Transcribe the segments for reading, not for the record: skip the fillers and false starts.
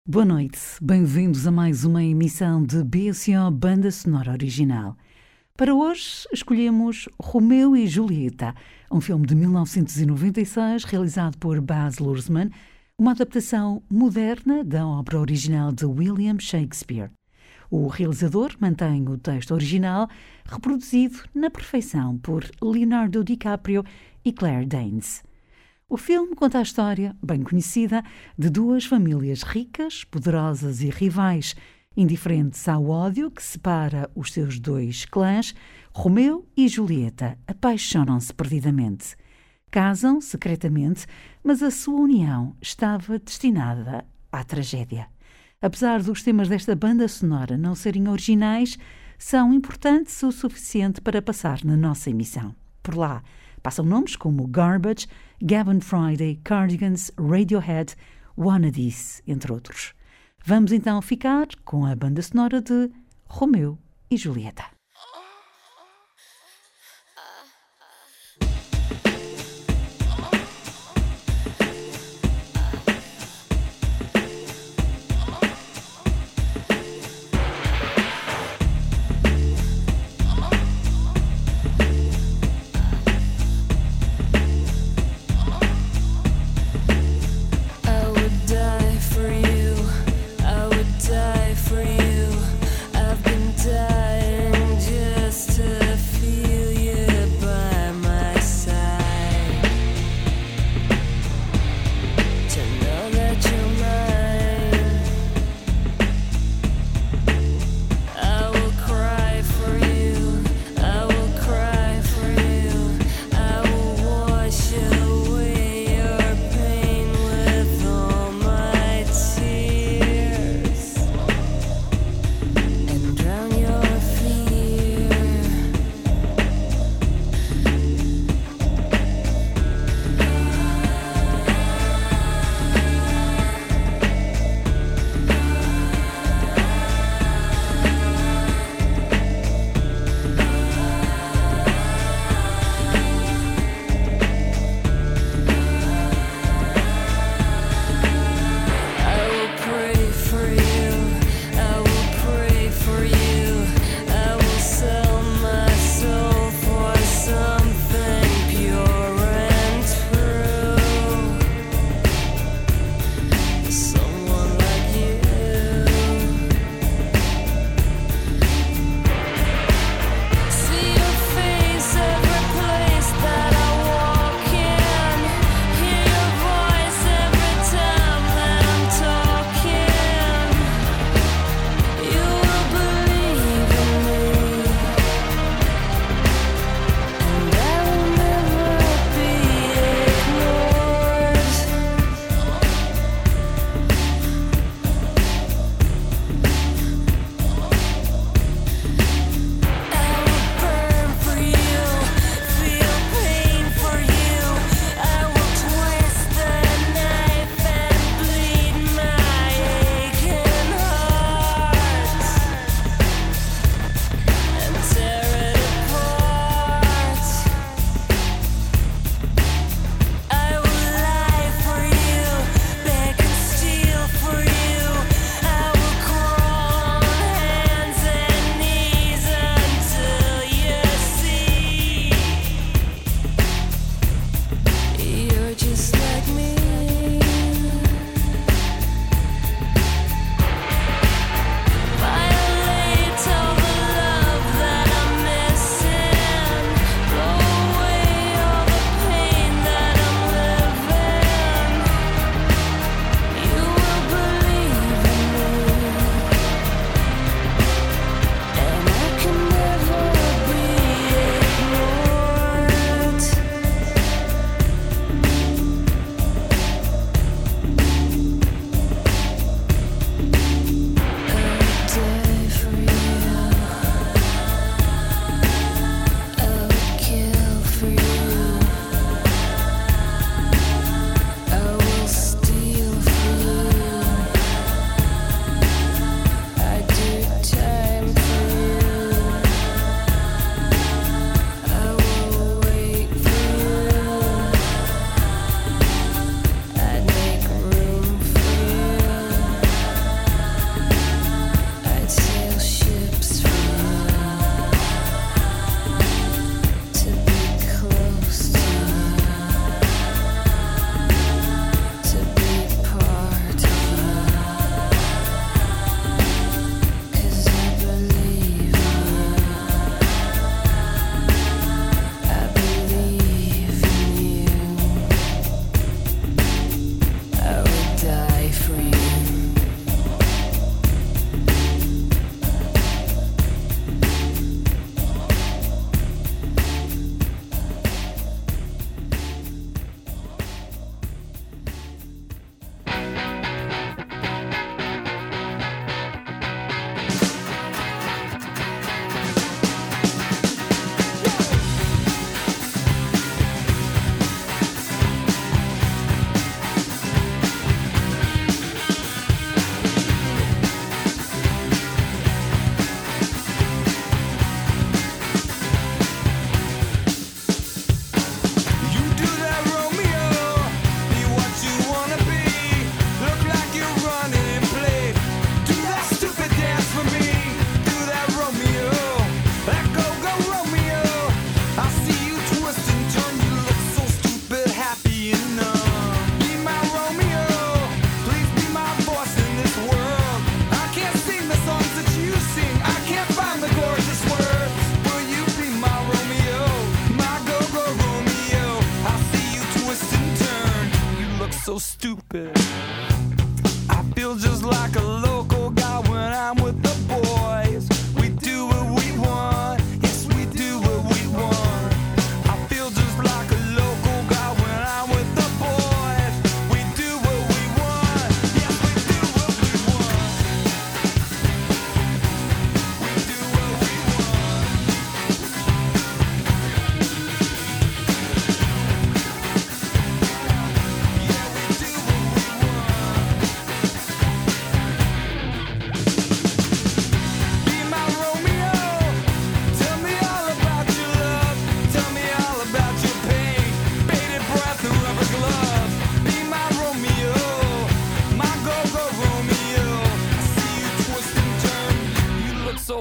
Boa noite, bem-vindos a mais uma emissão de BSO Banda Sonora Original. Para hoje escolhemos Romeu e Julieta, um filme de 1996 realizado por Baz Luhrmann, uma adaptação moderna da obra original de William Shakespeare. O realizador mantém o texto original reproduzido na perfeição por Leonardo DiCaprio e Claire Danes. O filme conta a história, bem conhecida, de duas famílias ricas, poderosas e rivais, indiferentes ao ódio que separa os seus dois clãs. Romeu e Julieta apaixonam-se perdidamente. Casam secretamente, mas a sua união estava destinada à tragédia. Apesar dos temas desta banda sonora não serem originais, são importantes o suficiente para passar na nossa emissão. Por lá, passam nomes como Garbage, Gavin Friday, Cardigans, Radiohead, Wannadies, entre outros. Vamos então ficar com a banda sonora de Romeu e Julieta. Die for you. I've been dying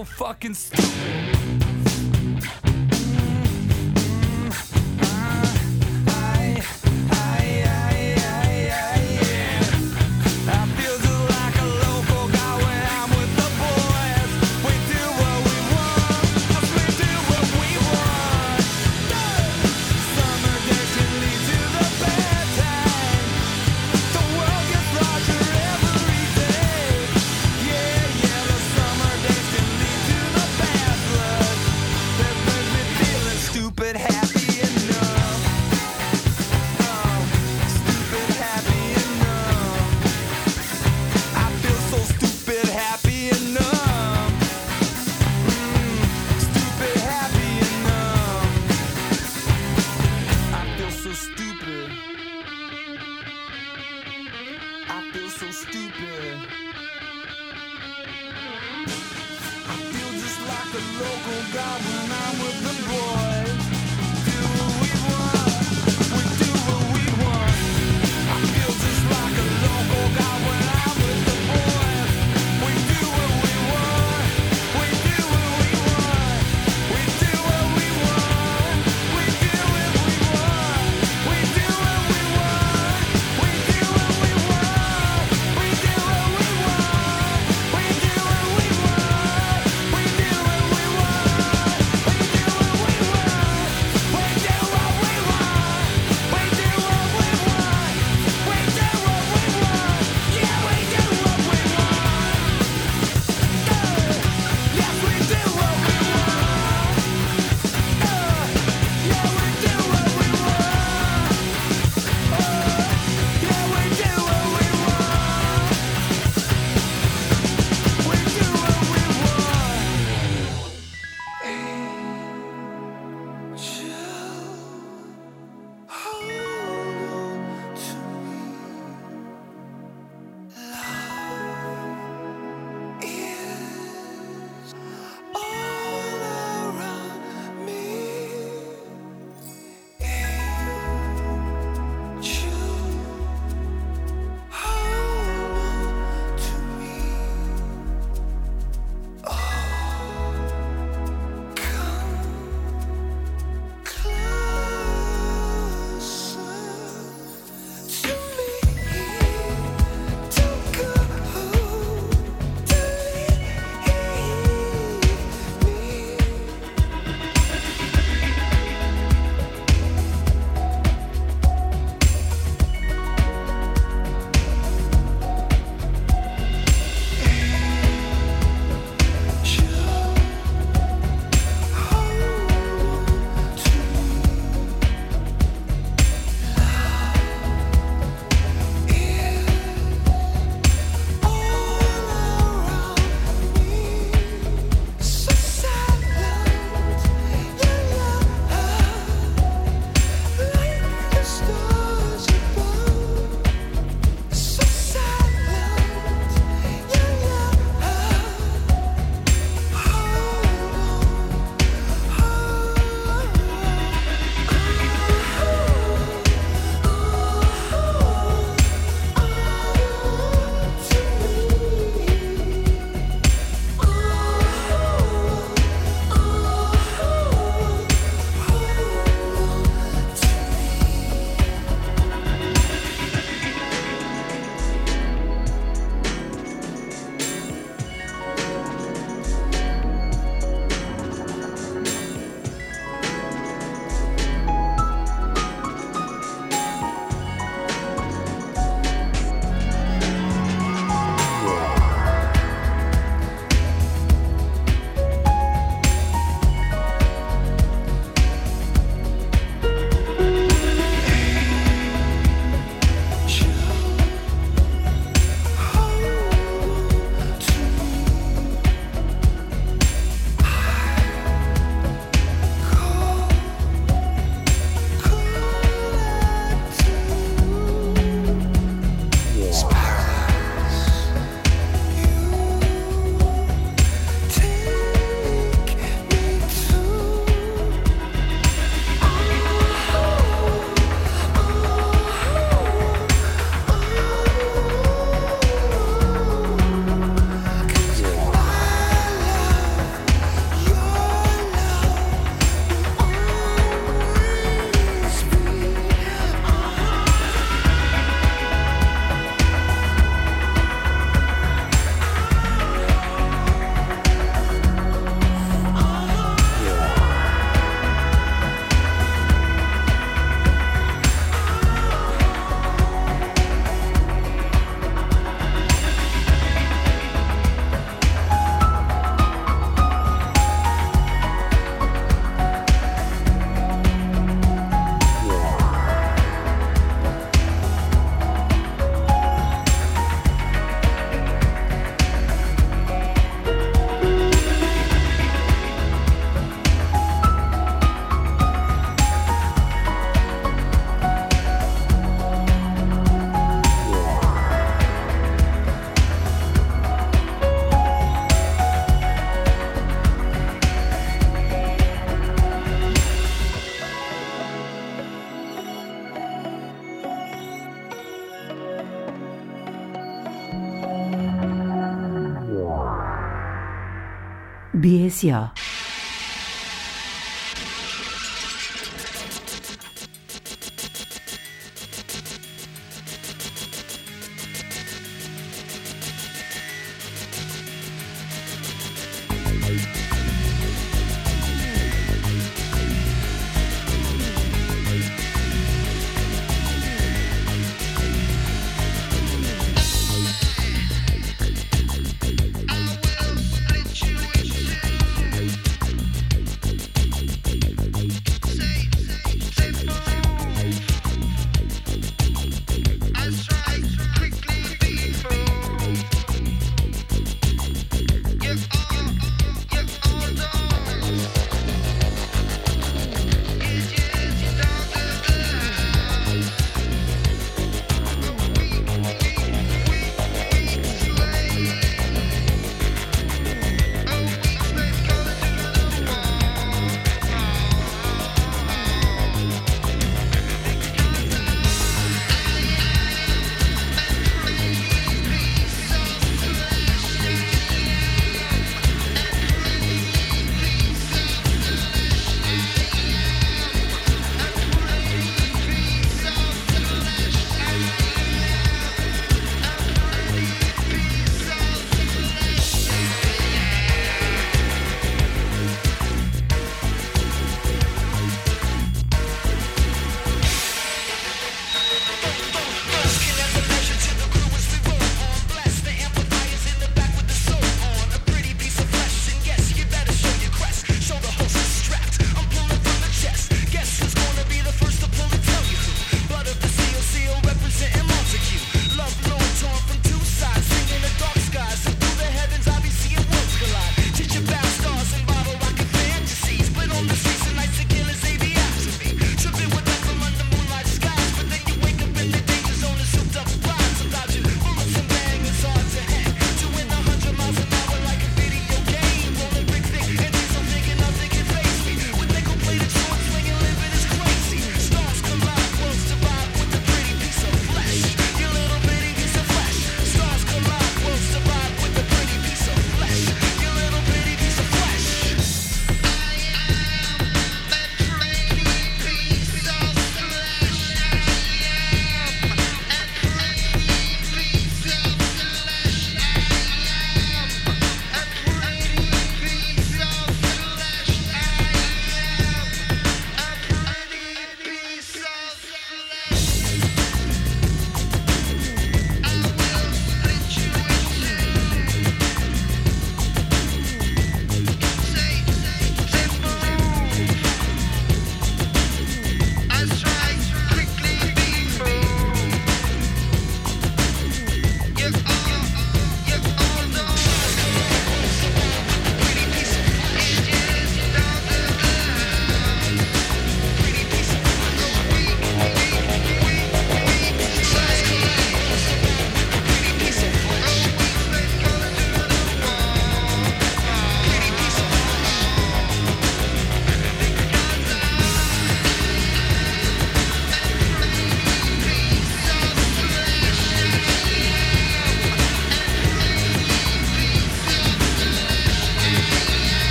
so fucking stupid. BSO.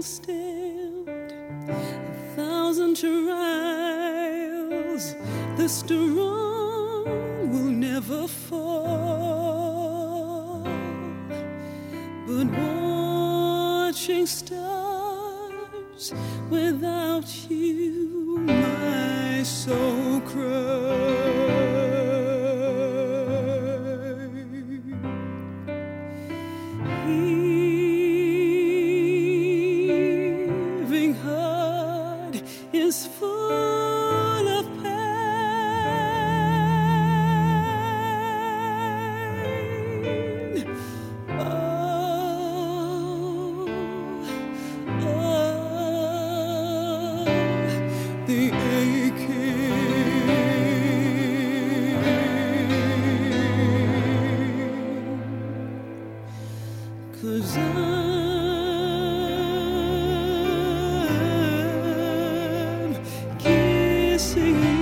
stand 1,000 trials. The strong will never fall, but watching stars without you, my soul cries. Heaving heart is full of pain. The aching, 'cause I'm kissing you.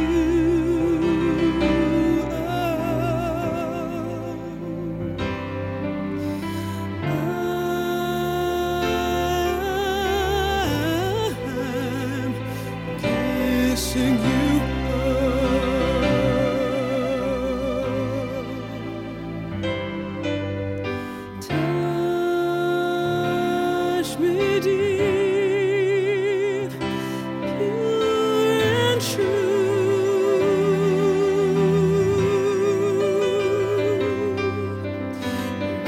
I'm kissing you. Touch me deep, pure and true.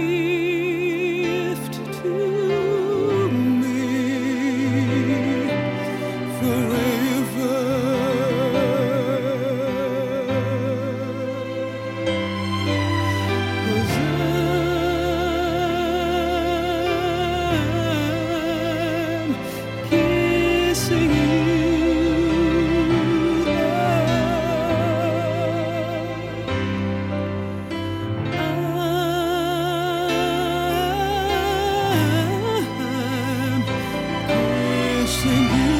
Gift to me forever. 'Cause I'm kissing you. I'm kissing you.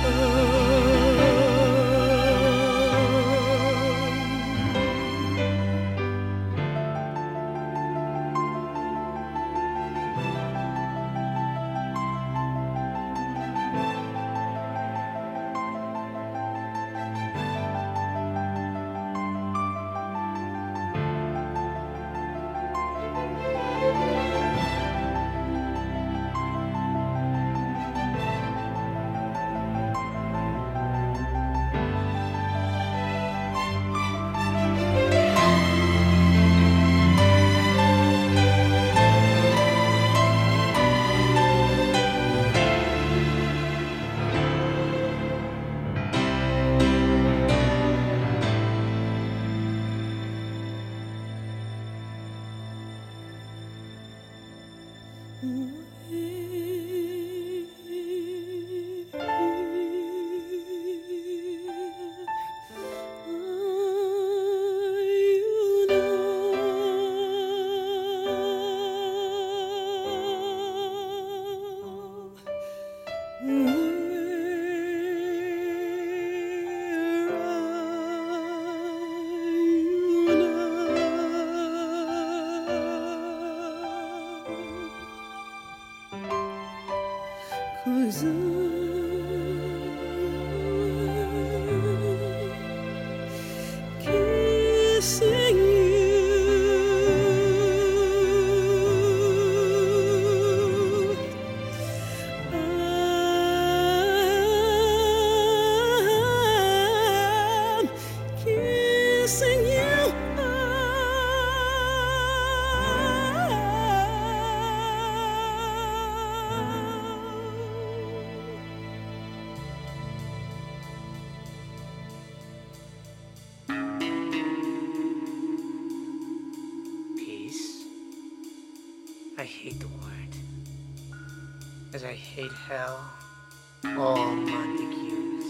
Cause I'm kissing you. I'm kissing you. I hate the word, as I hate hell, all Montagues.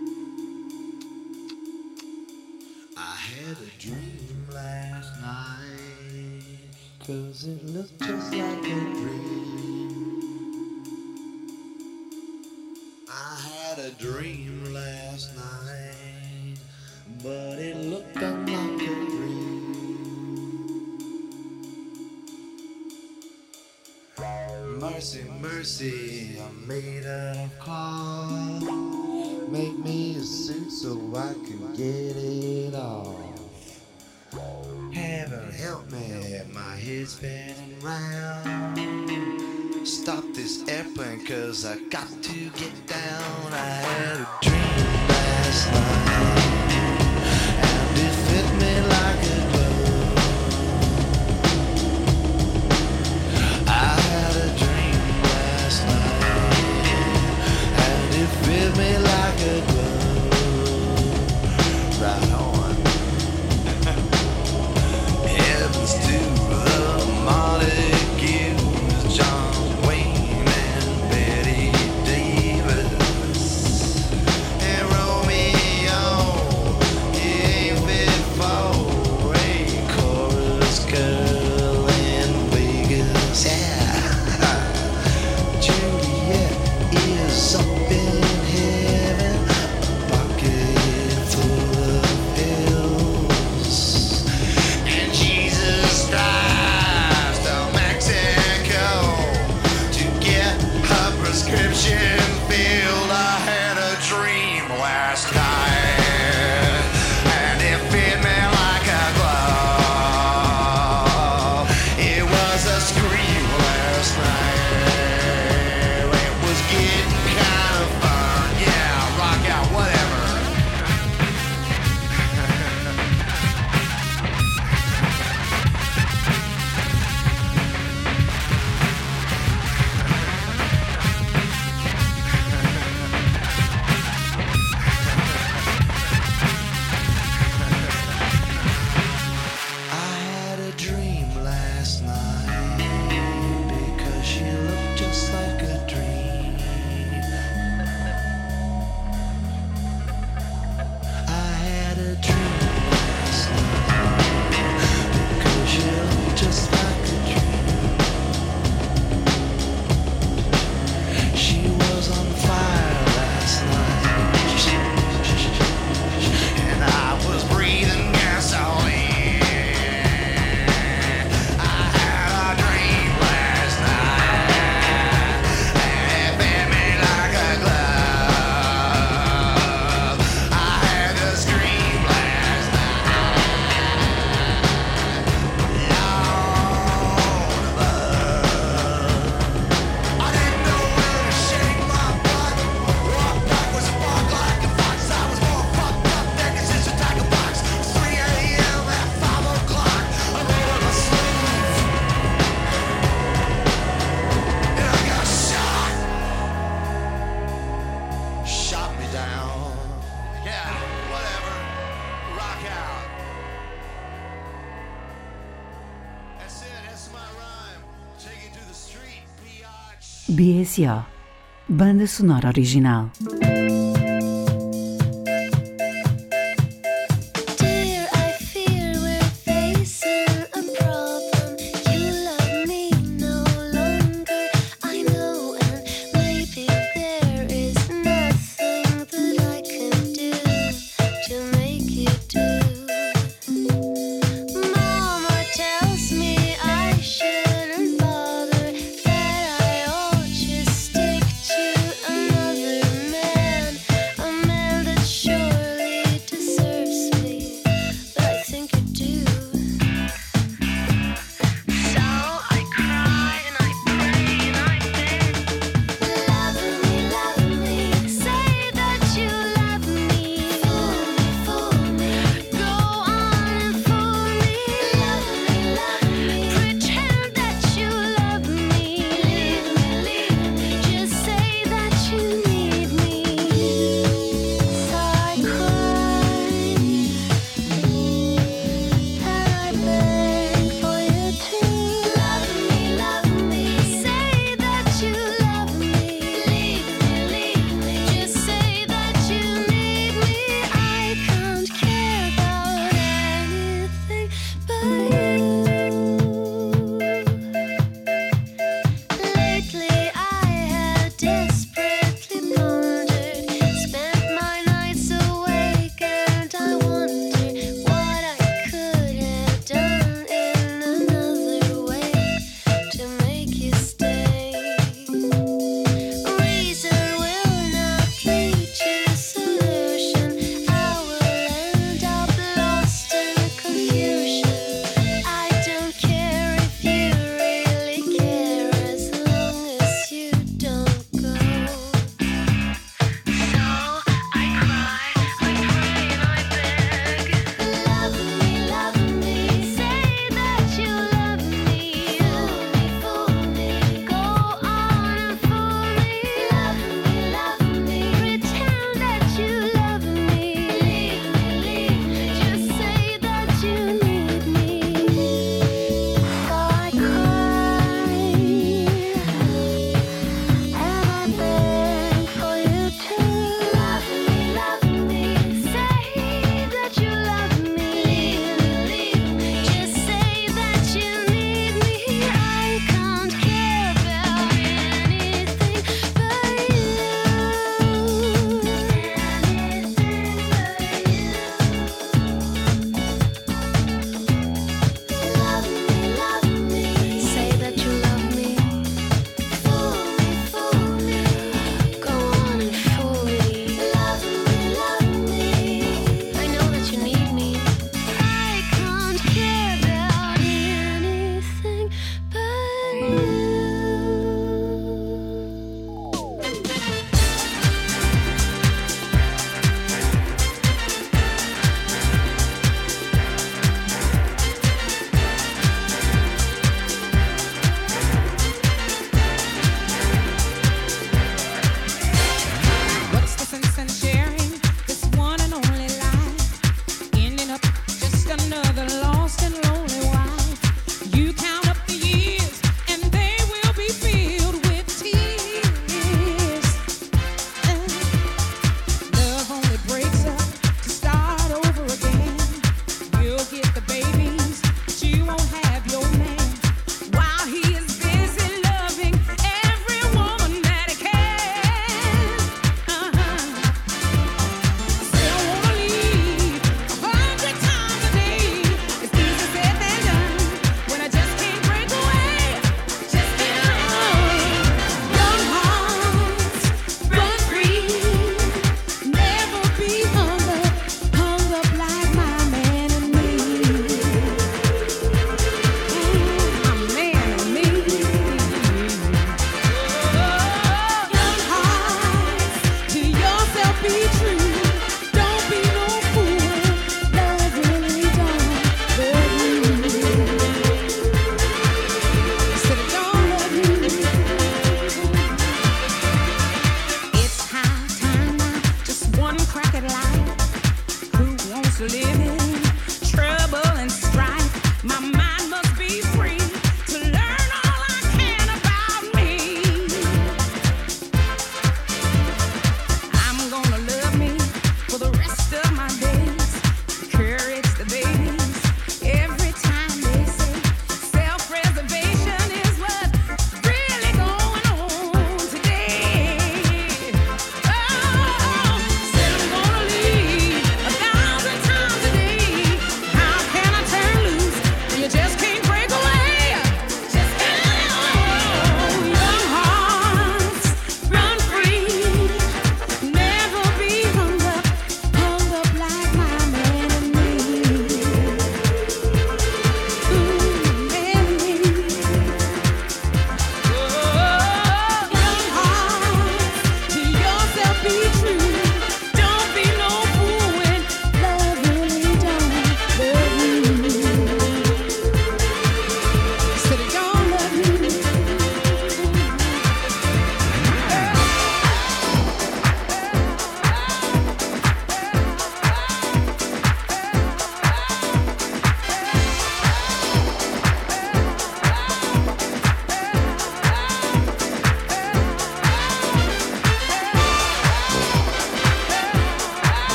I had a dream last night, 'cause it looked just like a dream. I had a dream last night, but it looked unlike a dream. Mercy, mercy, I'm made of cloth. Make me a suit so I can get it off. Heaven help me, my head's spinning round. Stop this airplane cause I got to get down. I had a dream last night, and it fit me like a glove. I had a dream last night, and it fit me like a glove. Right on. Heavens to the Montagues, John Wayne and Betty Davis, and Romeo, he ain't fit for a chorus girl in Vegas. Yeah, Juliet is up in heaven, a pocket full of pills. And Jesus drives to Mexico to get her prescription filled. I had a dream last night, and it fit me like a glove. It was a scream last night. It was getting kind of fun. Yeah, rock out, whatever. I had a dream last night because she looked just like a dream. I had a dream last night because she looked just like a dream. She was on fire last night, and I was breathing gasoline. I had a dream last night, and it fit me like a glove. I had to scream last night, Lord above. I didn't know where to shake my butt. Walk backwards and walk like a fox. I was more fucked up than a scissor tiger box. 3 a.m. at 5 o'clock. I rolled up my sleeve, and I got shot. Shot me down. Yeah, whatever. Rock out. That's it. That's my rhyme. Take it to the street, biatch. BSO, banda sonora original. Dear, I fear we're facing a problem. You love me no longer, I know, and maybe there is nothing that I can do to make you do. Mama tells me I shouldn't bother, that I ought just stick to another man.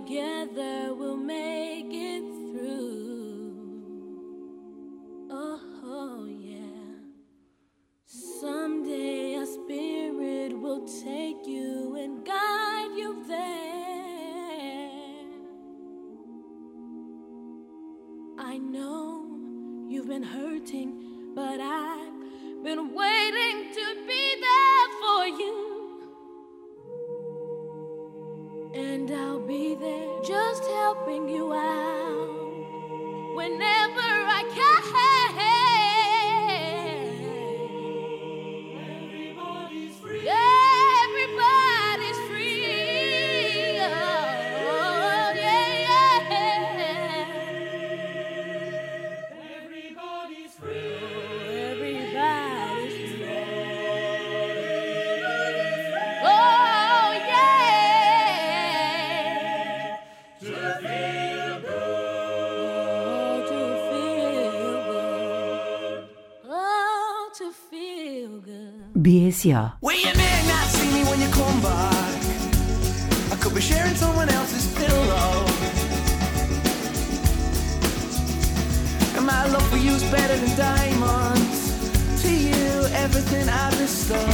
together we'll make it through. Oh, yeah. Someday our spirit will take you and guide you there. I know you've been hurting, but I've been waiting to be there for you. And I'll be there just helping you out whenever I can. Everybody's free. Everybody's free. Oh, yeah, yeah. Everybody's free. Everybody's free. Oh, yeah. To feel good. Oh, to feel good. Oh, to feel good. BSO. Well, you may not see me when you come back. I could be sharing someone else's pillow. And my love for you's better than diamonds. To you, everything I bestow.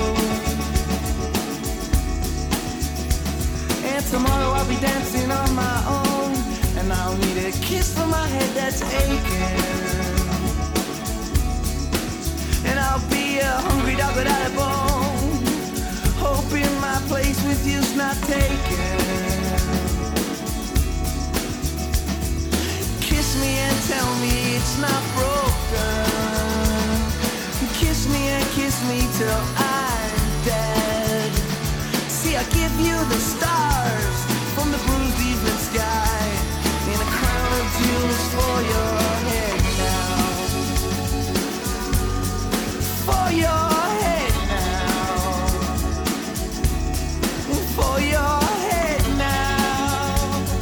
And tomorrow I'll be dancing on my own. And I'll need a kiss from my head that's aching. And I'll be a hungry dog without a bone, hoping my place with you's not taken. Kiss me and tell me it's not broken. Kiss me and kiss me till I'm dead. See, I give you the stars from the bruised evening sky, in a crown of jewels for your head now. For your head now. For your head now.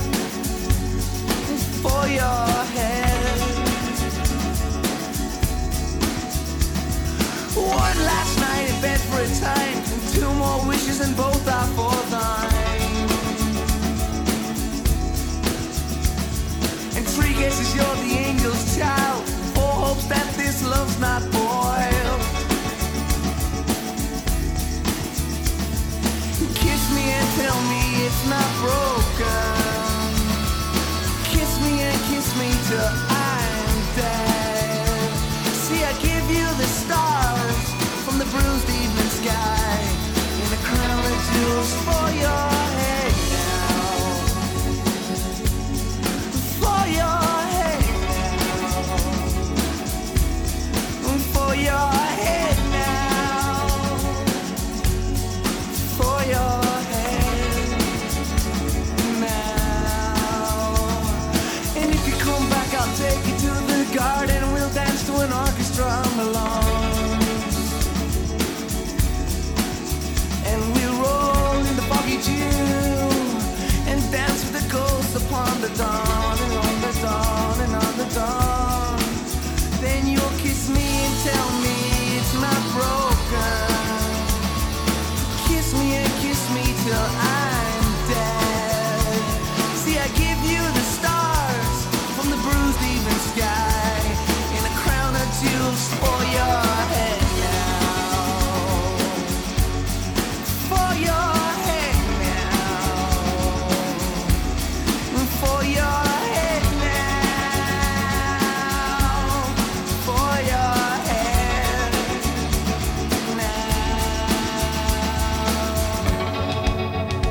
For your head. One last night in bed for a time, and two more wishes and both are for thine. And three guesses you're the angel's child, four hopes that this love's not boiled. Kiss me and tell me it's not broken. Kiss me and kiss me till I'm dead. See, I give you the stars from the bruised evening sky, in a crown of jewels for your head now. For your head now. For your head now. For your head now. And if you come back, I'll take you to the garden. We'll dance to an orchestra on the lawn. And we'll roll in the foggy dew and dance with the ghosts upon the dawn, and on the dawn, and on the dawn. Then you'll kiss me and tell me it's not broken. Kiss me and kiss me till I'm dead. See, I give you the stars from the bruised evening sky, in a crown of jewels for your head now. For your head now. For your head now. For your head now.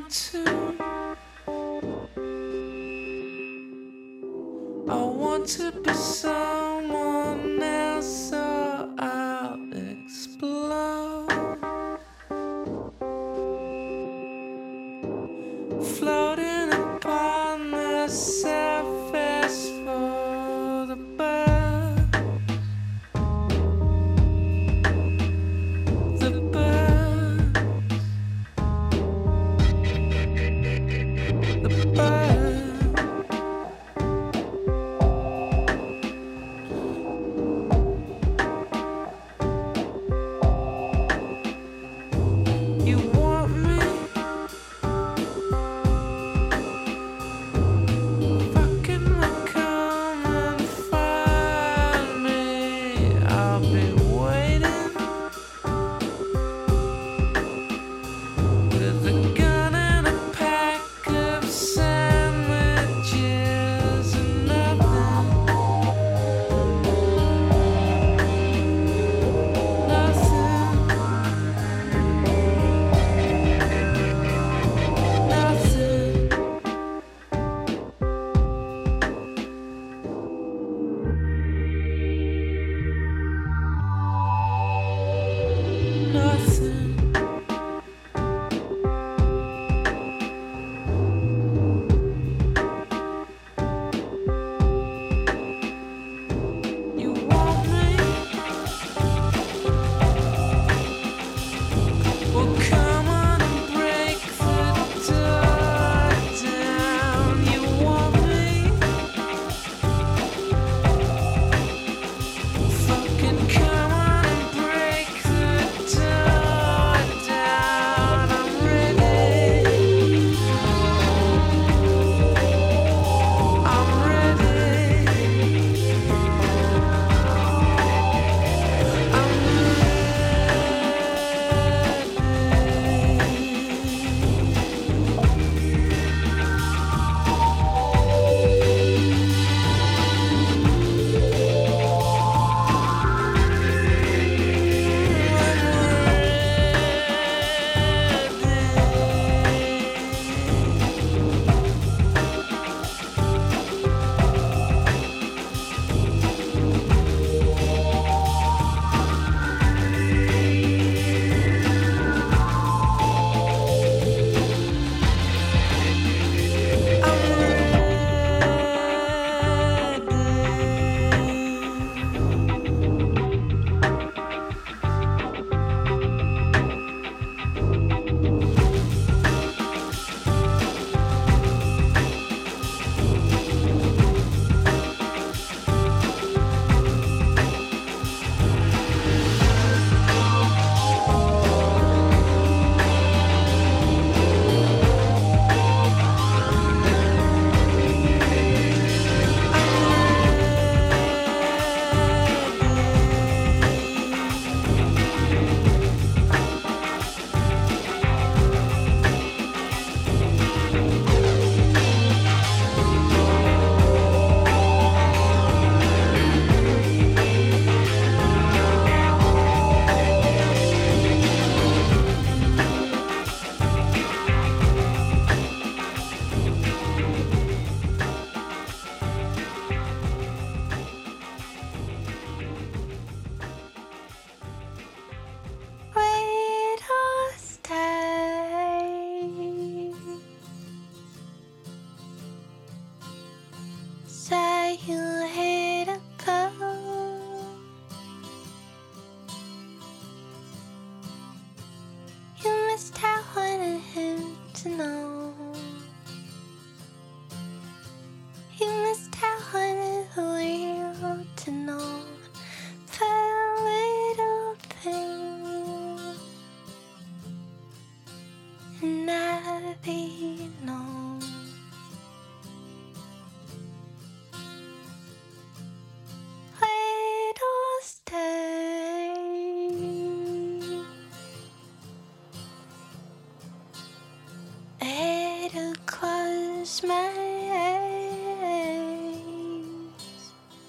to be someone else, so I'll explode. Floating upon the surface for the bird. The bird. The bird. You want me? Fucking come and find me. I'll be waiting with a gun and a pack of sandwiches and nothing. Nothing. You want me? Well, come on and break the door down. You want me? Fucking come on and break the door down. I'm ready. I'm ready. I'm wait or stay. Say you hate a girl. You missed out wanting him to know. You missed out wanting the world to know. The little thing and never be known. Wait or stay. It'll close my eyes.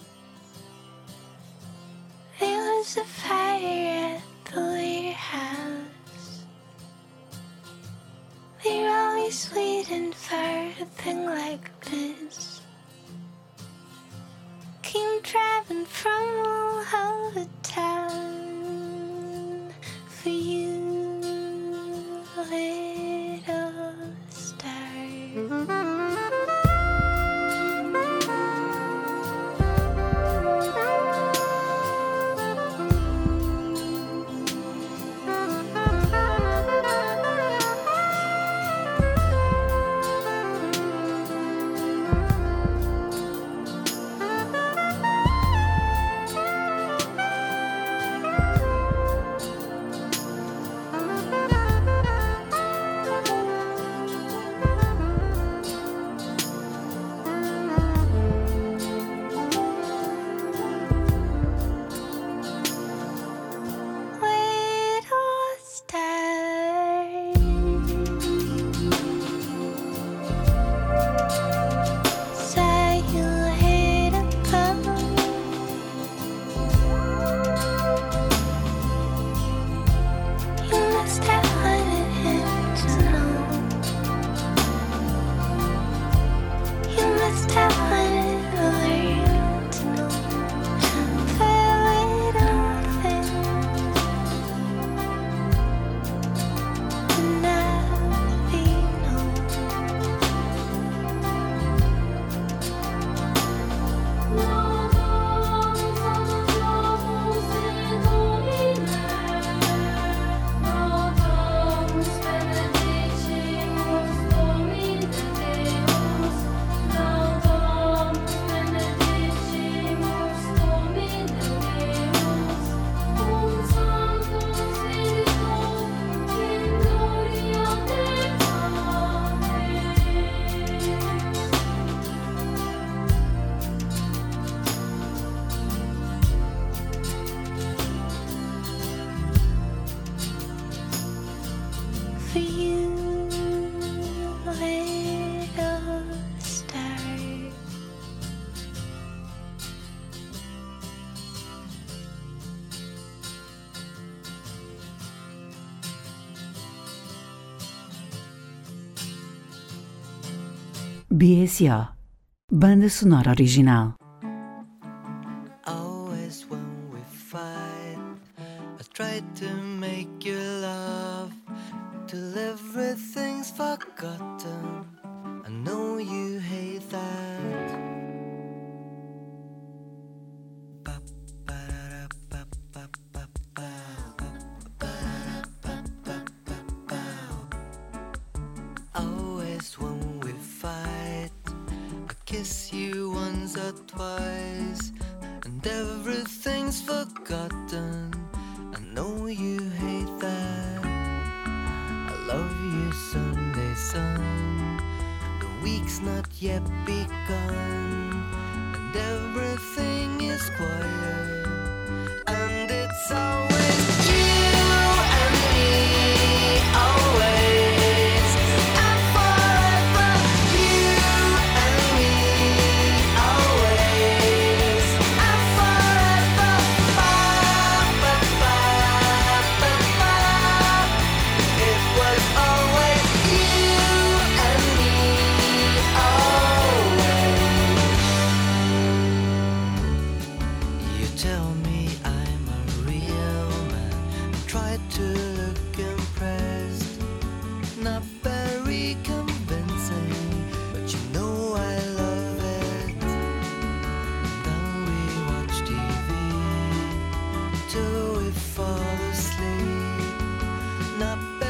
There was a fire at the warehouse. There always waiting for a thing like this. Came driving from all over town for you, little star. Little star, say you hate a girl. You must have wanted him to know. You must have wanted the world to know. The little thing. For you, little star. BSO, banda sonora original. Always when we fight, I try to make you laugh till everything's forgotten. I know you hate that. Always when we fight, I kiss you once or twice, and everything's forgotten. I know you hate that. I love you Sunday sun. The week's not yet begun, and everything is quiet, and it's always you and me, always and forever. You and me, always and forever. Ba, ba, ba, ba, ba. It was always you and me, always. You tell me I'm a real man. Try to look impressed, not very convincing, but you know I love it. Then we watch TV till we fall asleep, not